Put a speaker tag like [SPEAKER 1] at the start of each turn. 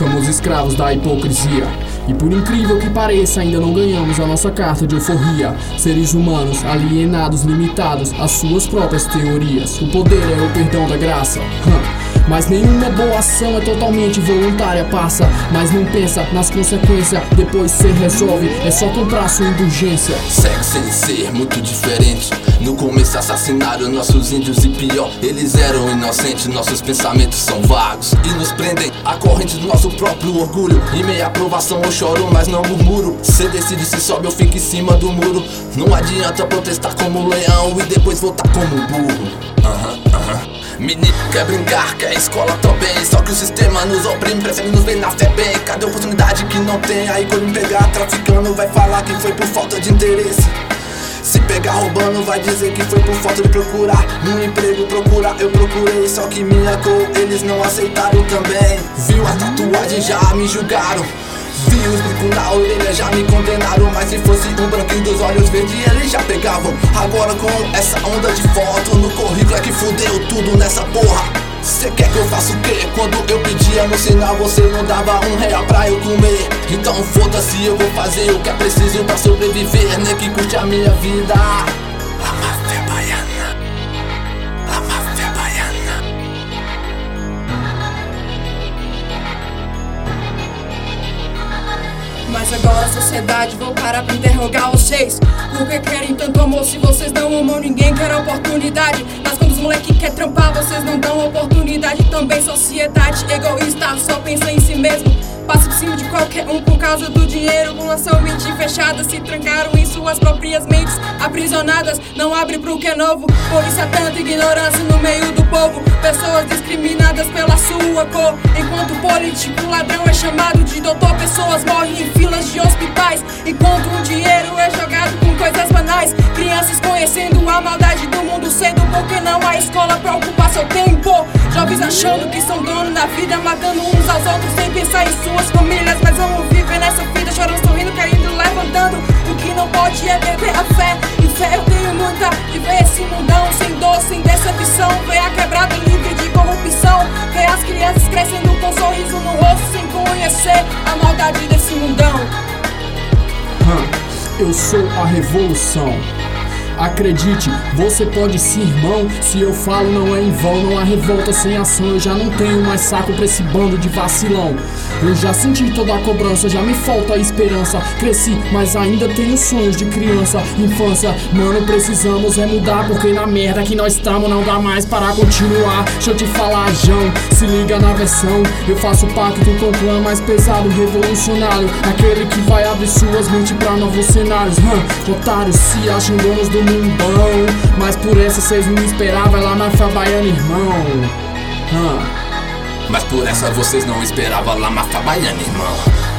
[SPEAKER 1] Somos escravos da hipocrisia. E por incrível que pareça, ainda não ganhamos a nossa carta de euforia. Seres humanos alienados, limitados às suas próprias teorias. O poder é o perdão da graça. Mas nenhuma boa ação é totalmente voluntária. Passa, mas não pensa nas consequências. Depois cê resolve, é só comprar sua indulgência.
[SPEAKER 2] Segue sem ser muito diferente. No começo assassinaram nossos índios e pior, eles eram inocentes. Nossos pensamentos são vagos e nos prendem à corrente do nosso próprio orgulho. Em meia aprovação eu choro, mas não murmuro. Cê decide se sobe ou fica em cima do muro. Não adianta protestar como leão e depois voltar como burro. Menino quer brincar, quer escola também. Só que o sistema nos oprime, prefere nos ver na fé bem. Cadê a oportunidade que não tem? Aí quando me pegar traficando vai falar que foi por falta de interesse. Se pegar roubando vai dizer que foi por falta de procurar. No emprego procurar eu procurei, só que minha cor eles não aceitaram também. Viu a tatuagem já me julgaram. Vi os bicos na orelha já me condenaram. Mas se fosse um branquinho dos olhos verdes eles já pegavam. Agora com essa onda de foto no currículo é que fudeu tudo nessa porra. Cê quer que eu faça o quê? Quando eu pedia no sinal você não dava R$1 pra eu comer. Então foda-se, eu vou fazer o que é preciso pra sobreviver. Nem que curte a minha vida. La máfia baiana, la máfia baiana.
[SPEAKER 3] Mas agora a sociedade vou parar pra interrogar vocês. Por que querem tanto amor se vocês não amam ninguém? Quer oportunidade, mas quando os moleque quer trampar vocês não dão oportunidade. Também sociedade egoísta, só pensa em si mesmo. Passa por cima de qualquer um por causa do dinheiro. População mente fechada, se trancaram em suas próprias mentes aprisionadas, não abre pro que é novo. Por isso há tanta ignorância no meio do povo. Pessoas discriminadas pela sua cor. Enquanto político ladrão é chamado de doutor, pessoas morrem em filas de hospitais. Enquanto o dinheiro é jogado com coisas banais. Crianças conhecendo a maldade do mundo cedo, porque não há escola pra ocupar seu tempo. Jovens achando que são donos da vida, matando uns aos outros sem pensar em suas famílias. Mas vamos viver nessa vida, chorando, sorrindo, caindo, levantando. O que não pode é perder a fé. E fé eu tenho muita de ver esse mundão sem dor, sem decepção. Ver a quebrada livre de corrupção. Ver as crianças crescendo com um sorriso no rosto, sem conhecer a maldade desse mundão.
[SPEAKER 1] Eu sou a revolução. Acredite, você pode ser irmão. Se eu falo não é em vão, não há revolta sem ação. Eu já não tenho mais saco pra esse bando de vacilão. Eu já senti toda a cobrança, já me falta a esperança. Cresci, mas ainda tenho sonhos de criança, infância. Mano, precisamos é mudar, porque na merda que nós estamos não dá mais para continuar. Deixa eu te falar, João, se liga na versão. Eu faço pacto com o clã mais pesado, revolucionário. Aquele que vai abrir suas mentes pra novos cenários. Otários se acham donos do mundão, mas por essa cês não esperavam. É lá na máfia baiana, irmão.
[SPEAKER 2] Mas por essa vocês não esperavam, La máfia baiana, irmão.